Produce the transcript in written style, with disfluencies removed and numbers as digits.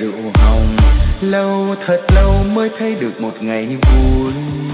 rượu hồng. Lâu thật lâu mới thấy được một ngày vui.